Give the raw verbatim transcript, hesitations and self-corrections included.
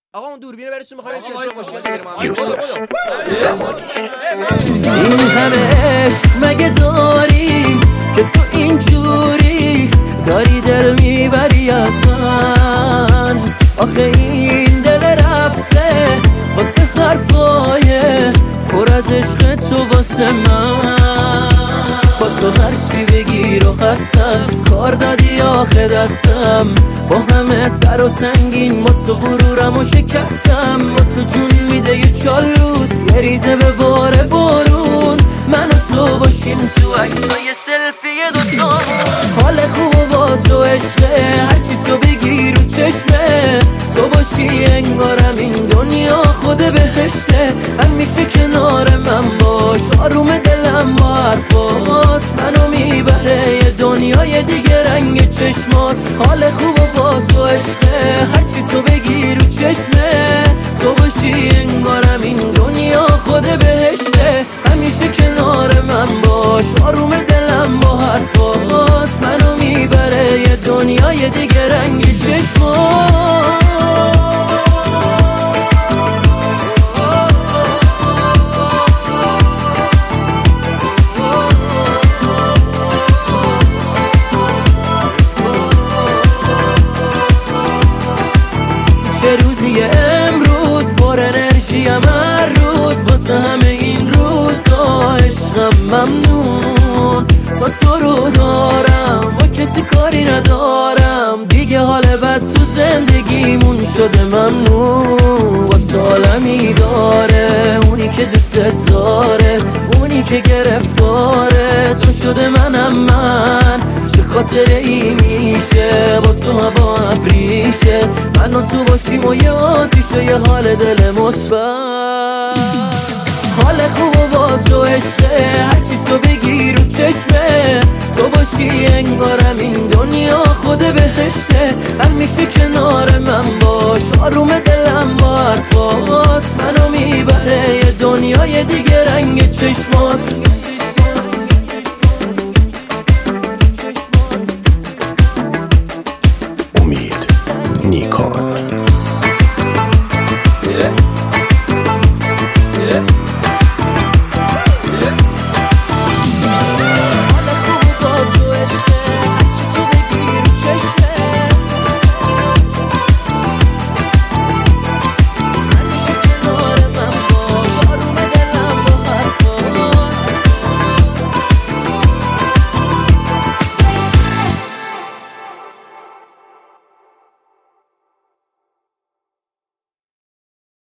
آقا اون دوربینه براتون می‌خوام یه مشکل بگیرم. یوسف زمانی. این همه عشق مگه داری که تو اینجوری داری دل میبری از من؟ آخه این دل رفته واسه حرفای پر از عشق تو واسه من. با تو هرچی بگیر و هستم کار دادی آخه دستم، با همه سر و سنگین با تو غرورم و شکستم. با تو جون میده یه چالوس یه ریزه به بار بارون، من و تو باشیم تو عکسای سلفی دوتا. حال خوب با تو عشقه، هرچی تو بگی رو چشمه. تو باشی انگارم این دنیا خود بهشته. همیشه کنار من باش، آروم دلم با حرفات منو میبره یه دنیای دیگه رنگ چشمات. حال خوب با تو عشقه، هرچی تو بگی رو چشمه. تو باشی انگارم این دنیا خود بهشته. همیشه کنار من باش، آروم دلم با حرفات منو میبره یه دنیای دیگه رنگ چشمات. چه روزی امروز پر انرژیم هر روز، واسه همه این روزا عشقم ممنون. تا تو رو دارم با کسی کاری ندارم، دیگه حال بد تو زندگیمون شده ممنون. با تو عالمی داره اونی که دوست داره، اونی که گرفتاره تو شده منم من. چه خاطره ای میشه با تو هوا ابریشه، من و تو باشیم و یه آتیشه یه حال دل مثبت. حال خوب با تو عشقه، هرچی تو بگی رو چشمه. تو باشی انگارم این دنیا خود بهشته. همیشه کنار من باش، آروم دلم با حرفات منو میبره یه دنیای دیگه رنگ چشمات.